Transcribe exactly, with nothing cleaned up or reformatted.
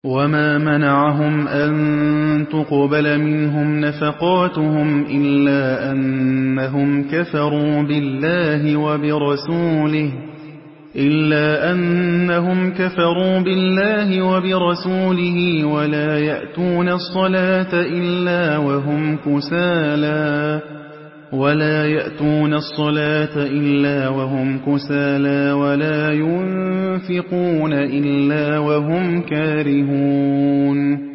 وَمَا مَنَعَهُمْ أَن تُقْبَلَ مِنْهُمْ نَفَقَاتُهُمْ إِلَّا أَنَّهُمْ كَفَرُوا بِاللَّهِ وَبِرَسُولِهِ إِلَّا أَنَّهُمْ كَفَرُوا بِاللَّهِ وَبِرَسُولِهِ وَلَا يَأْتُونَ الصَّلَاةَ إِلَّا وَهُمْ كُسَالَىٰ وَلَا يَأْتُونَ الصَّلَاةَ إِلَّا وَهُمْ كُسَالَىٰ وَلَا يُنفِقُونَ إِلَّا وَهُمْ كَارِهُونَ